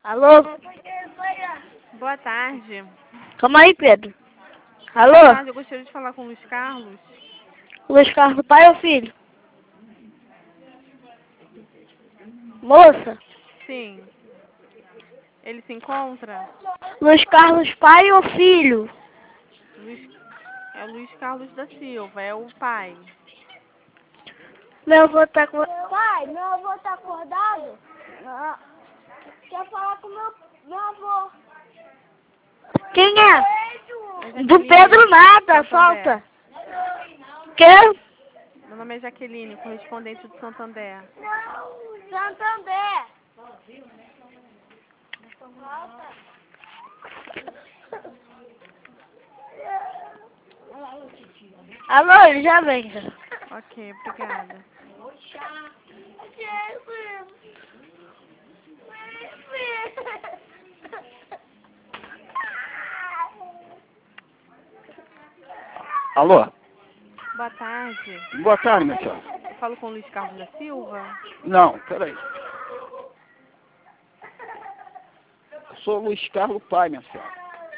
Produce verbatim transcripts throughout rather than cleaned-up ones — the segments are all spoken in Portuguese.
Alô? Boa tarde. Calma aí, Pedro. Boa Alô? tarde, eu gostaria de falar com o Luiz Carlos. Luiz Carlos, pai ou filho? Moça? Sim. Ele se encontra? Luiz Carlos, pai ou filho? Luiz... É o Luiz Carlos da Silva, é o pai. Meu avô tá com... Pai, meu avô tá acordado? Ah. Quer falar com meu, meu avô. Quem é? É Do Jaqueline, Pedro nada, Santander. solta. Quê? Meu nome é Jaqueline, correspondente do Santander. Não, Santander. Alô, ele já vem. Já. Ok, obrigada. Alô? Boa tarde. Boa tarde, minha senhora. Eu falo com o Luiz Carlos da Silva? Não, peraí. Eu sou Luiz Carlos Pai, minha senhora.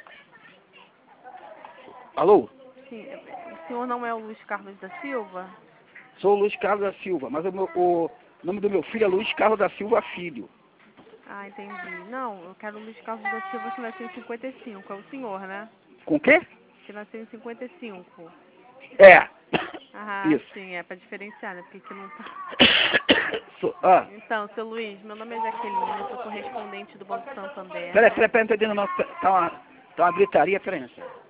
Alô? Sim. O senhor não é o Luiz Carlos da Silva? Sou Luiz Carlos da Silva, mas o, meu, o nome do meu filho é Luiz Carlos da Silva Filho. Ah, entendi. Não, eu quero o Luiz Carlos da Silva que nasceu em cinquenta e cinco. É o senhor, né? Com o quê? Que nasceu em cinquenta e cinco. É. Ah, Isso. sim, é pra diferenciar, né? Porque aqui não tá. Sou, ah. Então, seu Luiz, meu nome é Jaqueline, eu sou correspondente do Banco Santander, Peraí, né? peraí, peraí, não tô entendendo não. Tá uma, tá uma gritaria, peraí, minha senhora.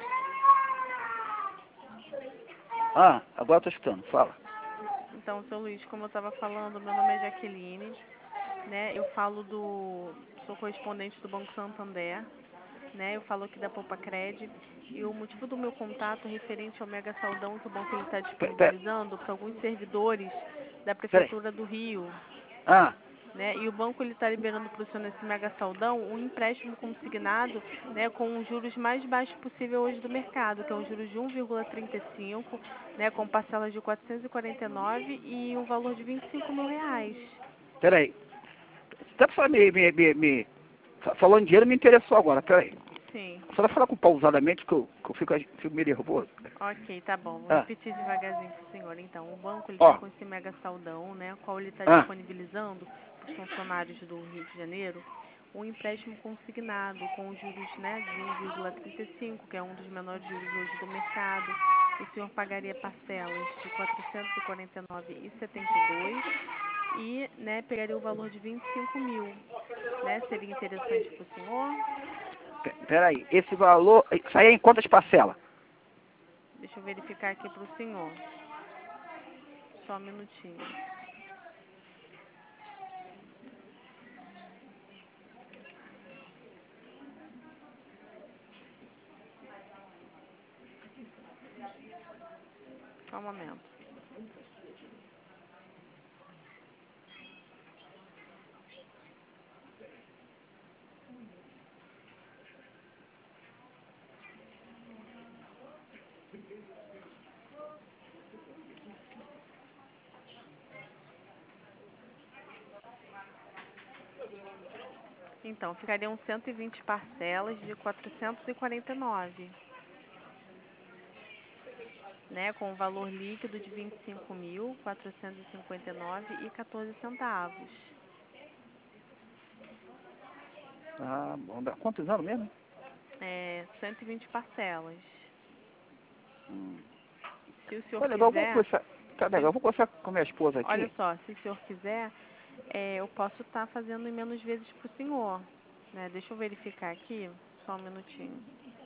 Ah, agora eu tô escutando, fala. Então, seu Luiz, como eu estava falando, meu nome é Jaqueline, né? Eu falo do... sou correspondente do Banco Santander, né? Eu falo aqui da Poupa Cred. E o motivo do meu contato é referente ao mega saldão que o banco está Peraí, disponibilizando para alguns servidores da peraí. Prefeitura do Rio. Ah, Né? E o banco ele está liberando para o senhor nesse mega saldão um empréstimo consignado, né, com os juros mais baixos possível hoje do mercado, que é um juros de um vírgula trinta e cinco, né, com parcelas de quatrocentos e quarenta e nove e um valor de vinte e cinco mil reais. peraí. Dá pra me, me, me, me... Falando em dinheiro me interessou agora, peraí. Sim. Só vai falar com pausadamente que eu, que eu fico, fico meio nervoso. Ok, tá bom. Vou Ah, repetir devagarzinho para o senhor. Então, o banco ele está ó, com esse mega saldão, né, qual ele está ah, disponibilizando para os funcionários do Rio de Janeiro um empréstimo consignado com juros, né, de um vírgula trinta e cinco, que é um dos menores juros hoje do mercado. O senhor pagaria parcelas de quatrocentos e quarenta e nove vírgula setenta e dois e, né, pegaria o valor de vinte e cinco mil, né? Seria interessante para o senhor? peraí. Esse valor, isso aí é em quantas parcelas? Deixa eu verificar aqui para o senhor. Só um minutinho. Só um momento. Então, ficariam cento e vinte parcelas de quatrocentos e quarenta e nove, né, com um valor líquido de vinte e cinco mil, quatrocentos e cinquenta e nove e quatorze centavos. Ah, bom, dá quantos anos mesmo? É, cento e vinte parcelas. Hum. Se o senhor Tá legal, eu vou quiser, conversar. Tá se, legal, eu vou conversar com minha esposa olha aqui. só, se o senhor quiser, é, eu posso estar fazendo em menos vezes para o senhor. Né? Deixa eu verificar aqui, só um minutinho.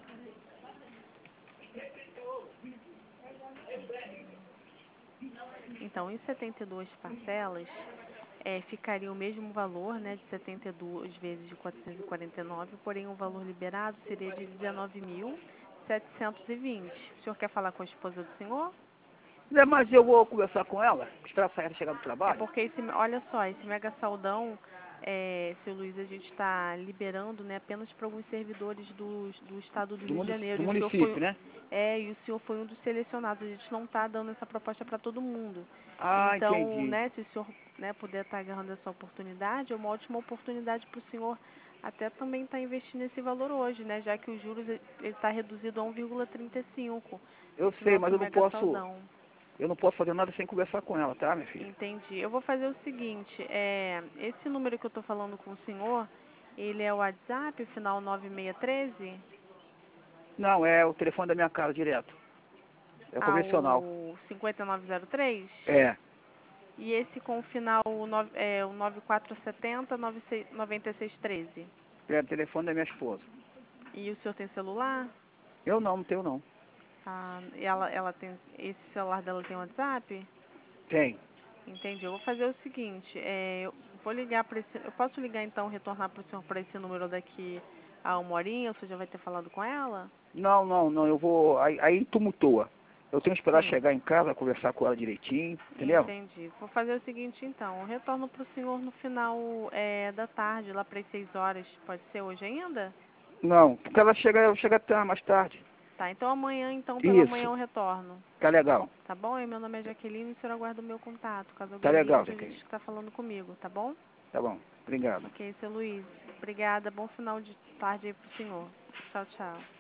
Então, em setenta e duas parcelas, é, ficaria o mesmo valor, né, de setenta e duas vezes de quatrocentos e quarenta e nove, porém o valor liberado seria de dezenove mil setecentos e vinte. O senhor quer falar com a esposa do senhor? Não, mas eu vou conversar com ela, esperar sair chegar do É trabalho. porque, esse, olha só, esse mega saldão, é, seu Luiz, a gente está liberando, né, apenas para alguns servidores do, do estado do Do, Rio de munic Janeiro. do E o senhor foi, município, né? é, e o senhor foi um dos selecionados. A gente não está dando essa proposta para todo mundo. Ah, Então, entendi. né, se o senhor, né, puder estar agarrando essa oportunidade, é uma ótima oportunidade para o senhor até também está investindo esse valor hoje, né? Já que os juros está reduzido a um vírgula trinta e cinco. Eu Esse sei, nosso mas eu não mega posso, saldão. eu não posso fazer nada sem conversar com ela, tá, minha filha? Entendi. Eu vou fazer o seguinte, é, esse número que eu estou falando com o senhor, ele é o WhatsApp, final nove seis um três? Não, é o telefone da minha casa direto. É Ah, convencional. o cinquenta e nove zero três? É, E esse com o final nove, é, o nove quatro sete zero, nove seis um três? é o telefone da minha esposa. E o senhor tem celular? Eu não, não tenho não. Ah, e ela, ela tem, esse celular dela tem WhatsApp? Tem. Entendi. Eu vou fazer o seguinte, é, eu vou ligar para esse, eu posso ligar então, retornar para o senhor para esse número daqui a uma horinha? O senhor já vai ter falado com ela? Não, não, não, eu vou, aí, aí tumultua. Eu tenho que esperar Sim. chegar em casa, conversar com ela direitinho, entendeu? Entendi. Vou fazer o seguinte então, eu retorno para o senhor no final é, da tarde, lá para as seis horas. Pode ser hoje ainda? Não, porque ela chega, ela chega até mais tarde. Tá, então amanhã, então pela manhã Isso, eu retorno. tá legal, Tá bom? E meu nome é Jaqueline e o senhor aguarda o meu contato. Caso tá alguém ligue, legal, o senhor já diz Jaqueline. que está falando comigo, tá bom? Tá bom, obrigado. Ok, seu Luiz. Obrigada. Bom final de tarde aí pro senhor. Tchau, tchau.